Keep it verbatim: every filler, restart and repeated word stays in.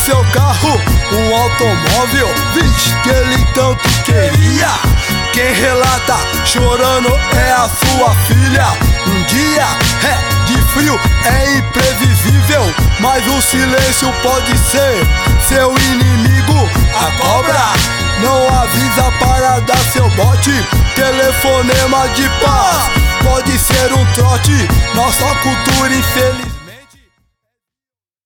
seu carro, um automóvel, vixe, que ele tanto queria. Quem relata chorando é a sua filha. Um dia é de frio, é imprevisível, mas o silêncio pode ser seu inimigo. A cobra não avisa para dar seu bote. Telefonema de paz pode ser um trote. Nossa cultura infeliz